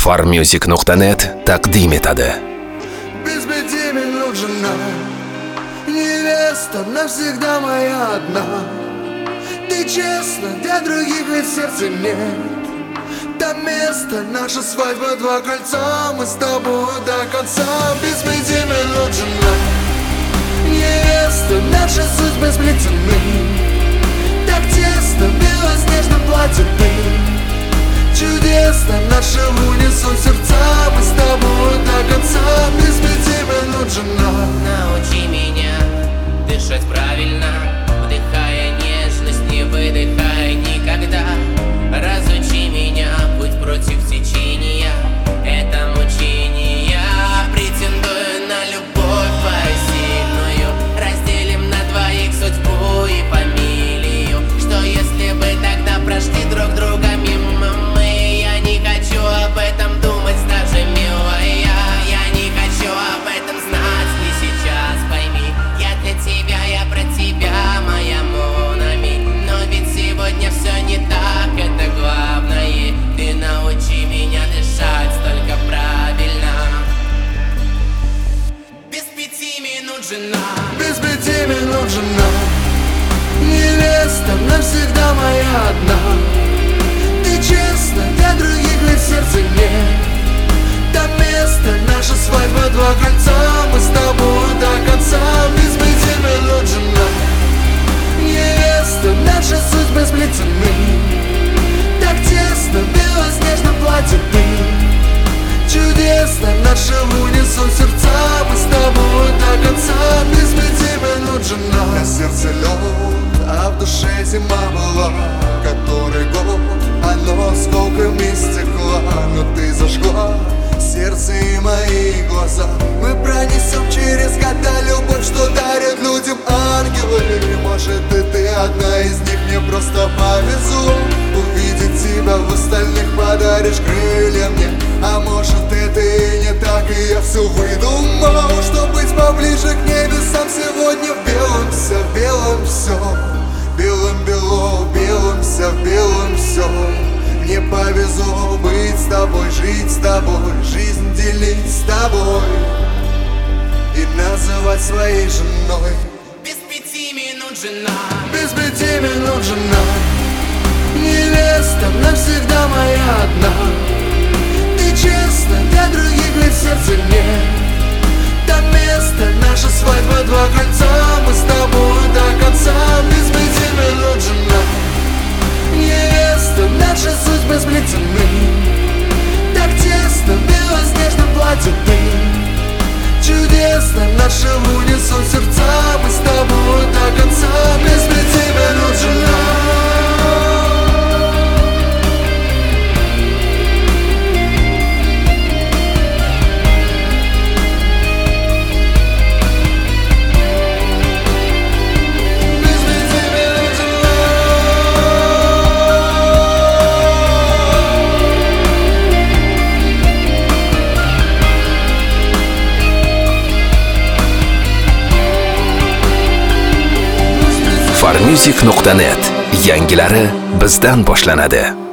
Farmusic.net taqdim etadi. Без пяти минут жена, невеста навсегда моя одна. Ты честно, для других ведь сердца нет. Там место, наша свадьба, 2 кольца, мы с тобой до конца. Без 5 минут жена, невеста, наши судьбы сплетены. Так тесно, в белоснежном платье ты. Чудесно, наши в унисон сердца, мы с тобой до конца. Без 5 минут жена. Научи меня дышать правильно, вдыхая нежность, не выдыхая никогда. Разучи меня путь против течения, это мучение. Претендую на любовь посильную, разделим на двоих судьбу и фамилию. Что если бы тогда прошли друг друга мимо мы? Я не хочу об этом думать даже, милая. Я не хочу об этом знать, не сейчас, пойми. Я для тебя, я про тебя, моя Монами. Но ведь сегодня все не так, это главное. Ты научи меня дышать только правильно. Без 5 минут жена. Без 5 минут жена, невеста навсегда моя одна. Ты честно, для других ведь сердца нет. Там место, наша свадьба, 2 кольца, мы с тобой до конца. Без 5 минут жена, невеста, наши судьбы сплетены. Так тесно, в белоснежном платье ты. Чудесно, наши в унисон сердца, мы с тобой до конца. Без 5 минут жена. На сердце лед, а в душе зима была. Который год, оно осколками стекла. Но ты зажгла сердце и мои глаза. Мы пронесем через года любовь, что дарят людям ангелы. Может и ты одна из них, мне просто повезло увидеть тебя в остальных, подаришь крылья мне. А может это и не так, и я все выдумал, чтоб быть поближе к небесам. Сегодня в белом все, в белом все, белым бело, белым все, белым все. Мне повезло быть с тобой, жить с тобой, жизнь делить с тобой и называть своей женой. Без 5 минут жена. Без 5 минут жена, невеста навсегда моя одна. Ты честно, для других ведь сердца нет. Там место, наша свадьба, 2 кольца, мы с тобой до конца. Без 5 минут жена, невеста, наши судьбы сплетены. Так тесно, в белоснежном платье ты. Чудесно, наши в унисон сердца, мы с тобой до конца. Без 5 минут жена. Farmusic.net yangilari bizdan boshlanadi.